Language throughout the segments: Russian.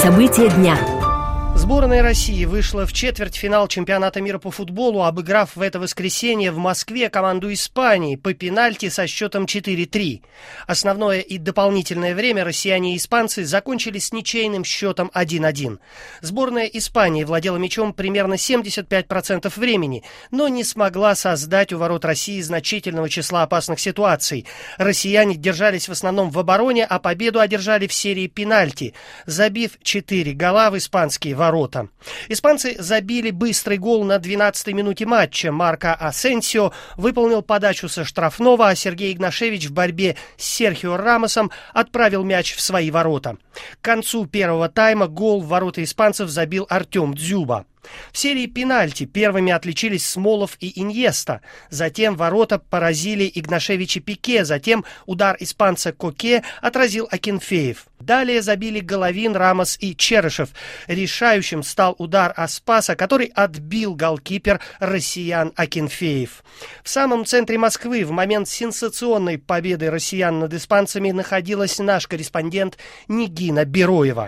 События дня. Сборная России вышла в четвертьфинал чемпионата мира по футболу, обыграв в это воскресенье в Москве команду Испании по пенальти со счетом 4-3. Основное и дополнительное время россияне и испанцы закончили с ничейным счетом 1-1. Сборная Испании владела мячом примерно 75% времени, но не смогла создать у ворот России значительного числа опасных ситуаций. Россияне держались в основном в обороне, а победу одержали в серии пенальти, забив 4 гола в испанские ворота. Испанцы забили быстрый гол на 12-й минуте матча. Марко Асенсио выполнил подачу со штрафного, а Сергей Игнашевич в борьбе с Серхио Рамосом отправил мяч в свои ворота. К концу первого тайма гол в ворота испанцев забил Артем Дзюба. В серии пенальти первыми отличились Смолов и Иньеста. Затем ворота поразили Игнашевич и Пике. Затем удар испанца Коке отразил Акинфеев. Далее забили Головин, Рамос и Черышев. Решающим стал удар Аспаса, который отбил голкипер россиян Акинфеев. В самом центре Москвы в момент сенсационной победы россиян над испанцами находилась наш корреспондент Нигина Бероева.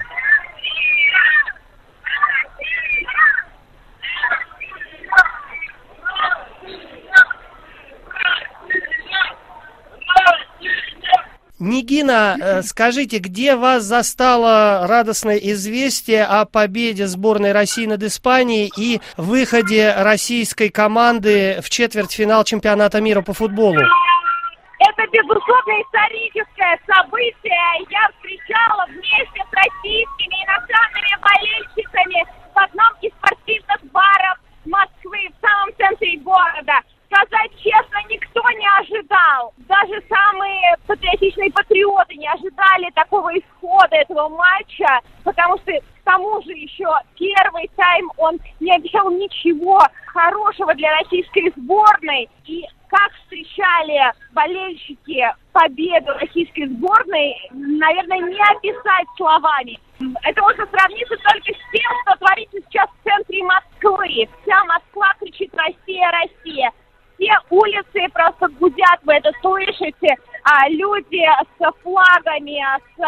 Нигина, скажите, где вас застало радостное известие о победе сборной России над Испанией и выходе российской команды в четвертьфинал чемпионата мира по футболу? Это, безусловно, историческое событие. Я встречала вместе с российскими иностранными болельщиками в одном из спортивных баров Москвы, в самом центре города. Сказать честно, никто не ожидал. Даже самые патриотичные патриоты не ожидали такого исхода этого матча, потому что к тому же еще первый тайм он не обещал ничего хорошего для российской сборной. И как встречали болельщики победу российской сборной, наверное, не описать словами. Это можно сравниться только с тем, что творится сейчас в центре Москвы. Вся Москва кричит «Россия, Россия!». Все улицы просто гудят, вы это слышите. Люди с флагами,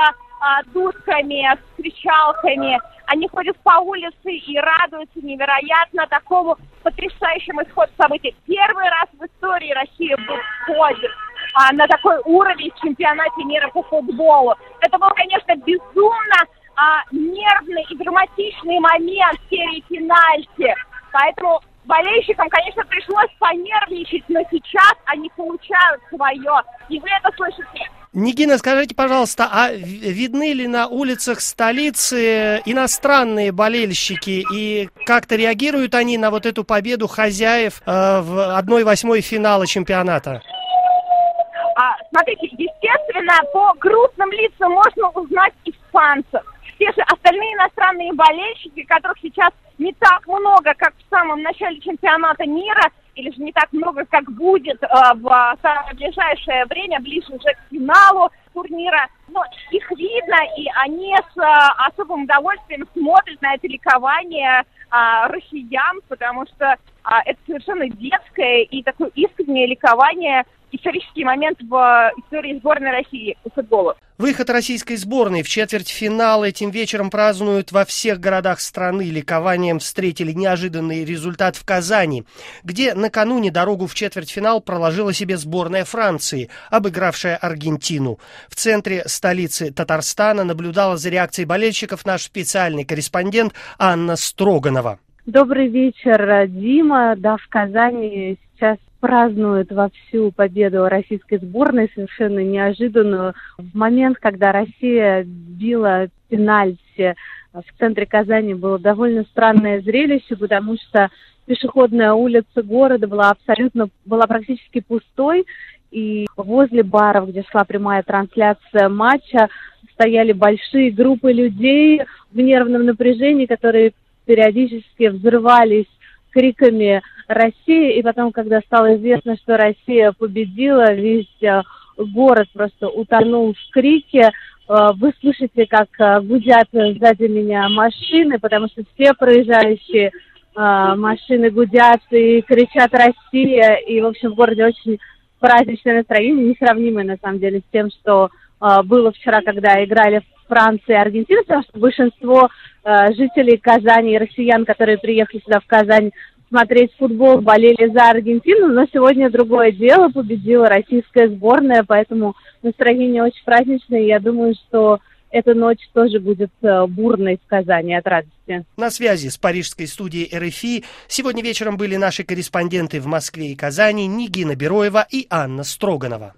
с дудками, с кричалками. Они ходят по улице и радуются невероятно такому потрясающему исходу событий. Первый раз в истории Россия выходит на такой уровень в чемпионате мира по футболу. Это был, конечно, безумно нервный и драматичный момент в серии пенальти. Поэтому болельщикам, конечно, пришлось понервничать, но сейчас они получают свое, и вы это слышите. Нигина, скажите, пожалуйста, а видны ли на улицах столицы иностранные болельщики, и как-то реагируют они на вот эту победу хозяев в 1/8 финала чемпионата? Смотрите, естественно, по грустным лицам можно узнать испанцев. Те же остальные иностранные болельщики, которых сейчас не так много, как в самом начале чемпионата мира, или же не так много, как будет в самое ближайшее время, ближе уже к финалу турнира. Но их видно, и они с особым удовольствием смотрят на это ликование россиян, потому что это совершенно детское и такое искреннее ликование, исторический момент в истории сборной России по футболу. Выход российской сборной в четвертьфинал этим вечером празднуют во всех городах страны. Ликованием встретили неожиданный результат в Казани, где накануне дорогу в четвертьфинал проложила себе сборная Франции, обыгравшая Аргентину. В центре столицы Татарстана наблюдала за реакцией болельщиков наш специальный корреспондент Анна Строганова. Добрый вечер, Дима. Да, в Казани сейчас празднуют вовсю победу российской сборной, совершенно неожиданную. В момент, когда Россия била пенальти в центре Казани, было довольно странное зрелище, потому что пешеходная улица города была практически пустой, и возле баров, где шла прямая трансляция матча, стояли большие группы людей в нервном напряжении, которые периодически взрывались криками «Россия!», и потом, когда стало известно, что Россия победила, весь город просто утонул в крике. Вы слышите, как гудят сзади меня машины, потому что все проезжающие машины гудят и кричат «Россия!», и, в общем, в городе очень праздничное настроение, несравнимое, на самом деле, с тем, что было вчера, когда играли Франции и Аргентины, потому что большинство жителей Казани и россиян, которые приехали сюда в Казань смотреть футбол, болели за Аргентину, но сегодня другое дело, победила российская сборная, поэтому настроение очень праздничное, и я думаю, что эта ночь тоже будет бурной в Казани от радости. На связи с парижской студией РФИ сегодня вечером были наши корреспонденты в Москве и Казани Нигина Бероева и Анна Строганова.